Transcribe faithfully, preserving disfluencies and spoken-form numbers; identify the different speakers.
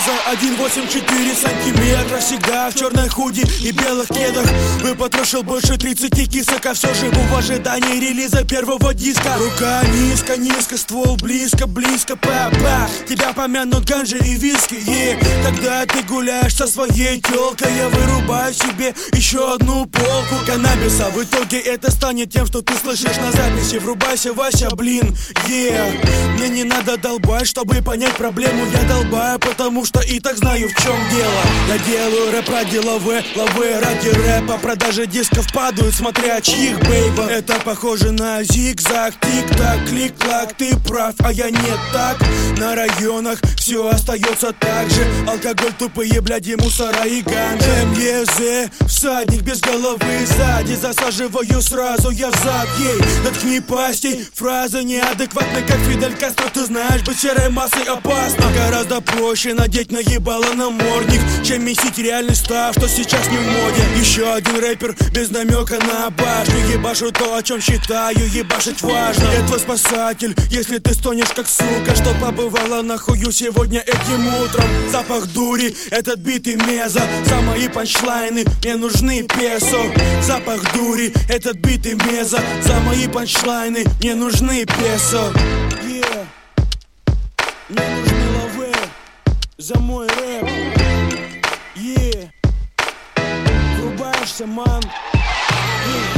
Speaker 1: Лиза один восемь четыре сантиметра. Всегда в черной худи и белых кедах. Выпотрошил больше тридцати кисок, а все живу в ожидании релиза первого диска. Рука низко, низко, ствол близко, близко, па-па. Тебя помянут ганжи и виски, yeah. Когда ты гуляешь со своей тёлкой, я вырубаю себе еще одну полку каннабиса. В итоге это станет тем, что ты слышишь на записи. Врубайся, Вася, блин, yeah. Мне не надо долбать, чтобы понять проблему. Я долбаю, потому что и так знаю, в чем дело. Я делаю рэп ради лавы, лавы ради рэпа. Продажи дисков падают, смотря чьих, бейба. Это похоже на зигзаг, тик-так, клик-клак. Ты прав, а я не так. На районах все остается так же. Алкоголь, тупые бляди, мусора и ганжа. эм е зэ, всадник без головы. Сзади засаживаю сразу я взад, ей. Доткни пастей, фразы неадекватны, как Фидель Кастро. Ты знаешь, быть серой массой опасно. Гораздо проще надеть на ебало намордник, чем месить реальный став, что сейчас не в моде. Еще один рэпер без намека на башню. Ебашу то, о чем считаю, ебашить важно. Я твой спасатель, если ты стонешь как сука, что побывала нахую сегодня этим утром. Запах дури, этот бит и меза. За мои панчлайны мне нужны песо. Запах дури, этот бит и меза. За мои панчлайны мне нужны песо, yeah. Мне нужны лавы за мой рэп, yeah. Врубаешься, ман, yeah.